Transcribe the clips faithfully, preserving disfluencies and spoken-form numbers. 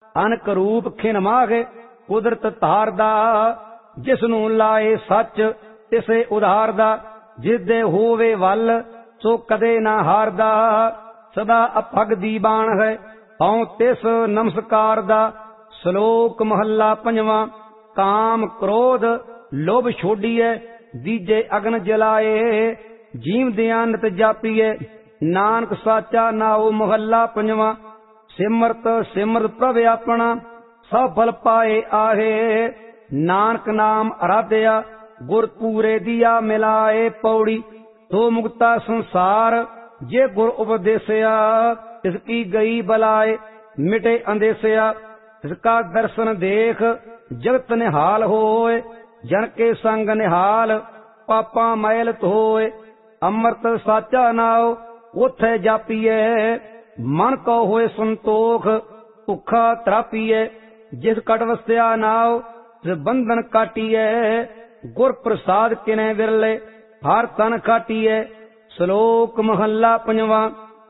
ਅਨਕ ਰੂਪ ਖਿਨ ਮਾਘ ਕੁਦਰਤ ਧਾਰਦਾ। ਜਿਸ ਨੂੰ ਲਾਏ ਸੱਚ ਤਿਸੇ ਉਧਾਰਦਾ। ਜਿਸ ਦੇ ਹੋਵੇ ਵੱਲ ਸੋ ਕਦੇ ਨਾ ਹਾਰਦਾ। ਸਦਾ ਅਭਗ ਦੀ ਬਾਣ ਹੈ ਹਉ ਤਿਸ ਨਮਸਕਾਰ ਦਾ। ਸ਼ਲੋਕ ਮਹੱਲਾ ਪੰਜਵਾਂ। ਕਾਮ ਕ੍ਰੋਧ ਲੋਭ ਛੋਡੀਐ ਦੀਜੇ ਅਗਨ ਜਲਾਏ। ਜੀਵਦਿਆਂ ਨਿਤ ਜਾਪੀਐ ਨਾਨਕ ਸਾਚਾ ਨਾਉ। ਮਹੱਲਾ ਪੰਜਵਾਂ। ਸਿਮਰਤ ਸਿਮਰਤ ਪ੍ਰਭ ਆਪਣਾ ਸਭ ਫਲ ਪਾਏ ਆਹੇ। ਨਾਨਕ ਨਾਮ ਅਰਾਧਿਆ ਗੁਰ ਪੂਰੇ ਦੀਆ ਮਿਲਾਏ। ਪੌੜੀ ਤੋ ਮੁਕਤਾ ਸੰਸਾਰ ਜੇ ਗੁਰ ਉਪਦੇਸਿਆ। ਇਸ ਕੀ ਗਈ ਬਲਾਏ ਮਿਟੇ ਅੰਦੇਸਿਆ। ਇਸ ਕਾ ਦਰਸ਼ਨ ਦੇਖ ਜਗਤ ਨਿਹਾਲ ਹੋਏ। ਜਨ ਕੇ ਸੰਗ ਨਿਹਾਲ ਪਾਪਾਂ ਮੈਲ ਧੋਏ। ਅੰਮ੍ਰਿਤ ਸਾਚਾ ਨਾਉ ਉਥੇ ਜਾਪੀਐ। ਮਨ ਕੋ ਹੋਏ ਸੰਤੋਖ ਭੁੱਖਾ ਤਰਾਪੀਐ। ਜਿਸ ਕਟ ਵਸਿਆ ਨਾਉ ਤਿਸ ਬੰਧਨ ਕਾਟੀਐ। ਗੁਰ ਪ੍ਰਸਾਦ ਕਿਨੇ ਵਿਰਲੇ ਹਰ ਤਨ ਖਾਟੀਐ। ਸ਼ਲੋਕ ਮਹੱਲਾ ਪੰਜਵਾਂ।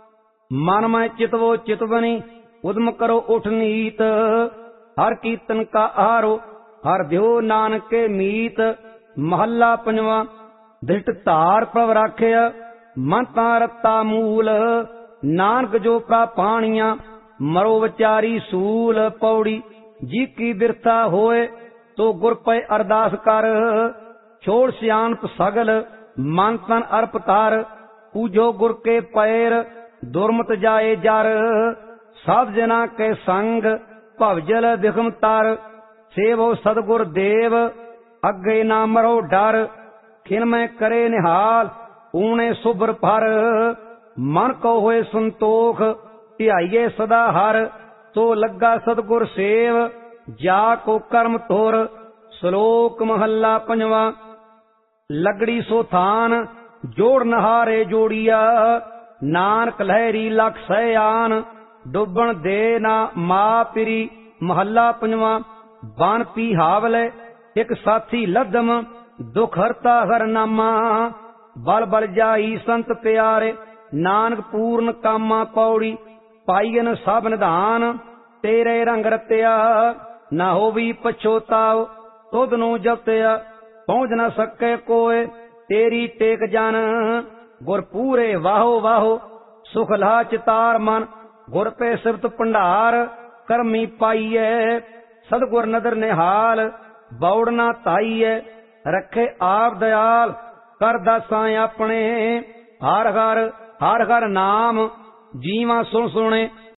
ਮਨ ਮੈਂ ਚਿਤਵੋ ਚਿਤਵਨੀ ਉਦਮ ਕਰੋ ਉਠ ਨੀਤ। ਹਰ ਕੀਰਤਨ ਕਾ ਆਹਾਰੋ ਹਰ ਦਿਓ ਨਾਨਕ ਕੇ ਮੀਤ। ਮਹੱਲਾ ਪੰਜਵਾਂ। ਦ੍ਰਿਸ਼ਟ ਧਾਰ ਪ੍ਰਭ ਰਾਖਿਆ ਮਨ ਤਾਂ ਰਤਾ ਮੂਲ। ਨਾਨਕ ਜੋ ਪ੍ਰਾ ਪਾਣੀਆਂ ਮਰੋ ਵਿਚਾਰੀ ਸੂਲ। ਪੌੜੀ ਜੀ ਕੀ ਬਿਰਥਾ ਹੋਏ ਤੋ ਗੁਰ ਪੈ ਅਰਦਾਸ ਕਰ। ਛੋੜ ਸਿਆਣਪ ਸਗਲ ਮਨ ਤਨ ਅਰਪ ਤਾਰ। ਪੂਜੋ ਗੁਰ ਕੇ ਪੈਰ ਦੁਰਮਤ ਜਾਏ ਜਰ। ਸਭ ਜਨਾ ਕੇ ਸੰਗ ਭਵਜਲ ਦਿਖਮ ਤਰ। ਸੇਵੋ ਸਤਿਗੁਰ ਦੇਵ ਅੱਗੇ ਨਾ ਮਰੋ ਡਰ। ਖਿਨ ਮੈਂ ਕਰੇ ਨਿਹਾਲ ਊਣੇ ਸੁਭਰ ਭਰ। ਮਨ ਕੋ ਹੋਏ ਸੰਤੋਖ ਧਿਆਈਏ ਸਦਾ ਹਰ। ਸੋ ਲੱਗਾ ਸਤਿਗੁਰ ਸੇਵ ਜਾ ਕੋ ਕਰਮ ਤੁਰ। ਸ਼ਲੋਕ ਮਹੱਲਾ ਪੰਜਵਾਂ। ਲਗੜੀ ਸੋ ਥਾਨ ਜੋੜ ਨਹਾਰੇ ਜੋੜੀਆ। ਨਾਨਕ ਲਹਿਰੀ ਲਖ ਸਹਿਆਨ ਡੁੱਬਣ ਦੇ ਨਾ ਮਾ ਪਿਰੀ। ਮਹੱਲਾ ਪੰਜਵਾਂ। ਬਨ ਪੀ ਹਾਵਲੇ ਇੱਕ ਸਾਥੀ ਲਧਮ ਦੁਖ ਹਰਤਾ ਹਰ ਨਾਮਾ। ਬਲ ਬਲ ਜਾਈ ਸੰਤ ਪਿਆਰੇ ਨਾਨਕ ਪੂਰਨ ਕਾਮਾ। ਪੌੜੀ ਪਾਈਨ ਸਭ ਨਿਧਾਨ ਤੇਰੇ ਰੰਗ ਰਤਿਆ। ਨਾ ਹੋਵੀ ਪਛੋਤਾਵ ਤੁਧ ਨੂੰ ਜਪਤਿਆ। ਪਹੁੰਚ ਨਾ ਸਕੇ ਕੋਏ ਤੇਰੀ ਟੇਕ ਜਨ। ਗੁਰ ਪੂਰੇ ਵਾਹੋ ਵਾਹੋ ਸੁਖ ਲਾ ਚਿਤਾਰ ਮਨ। ਗੁਰ ਪੇ ਸਿਫਤ ਭੰਡਾਰ ਕਰਮੀ ਪਾਈਐ। ਸਤਿਗੁਰ ਨਦਰ ਨਿਹਾਲ ਬੌੜ ਨਾ ਧਾਈਐ। ਰੱਖੇ ਆਪ ਦਇਆਲ ਕਰ ਦਾਸਾਂ ਆਪਣੇ। ਹਰ ਹਰ ਹਰ ਹਰ ਨਾਮ ਜੀਵਾਂ ਸੁਣ ਸੁਣੇ।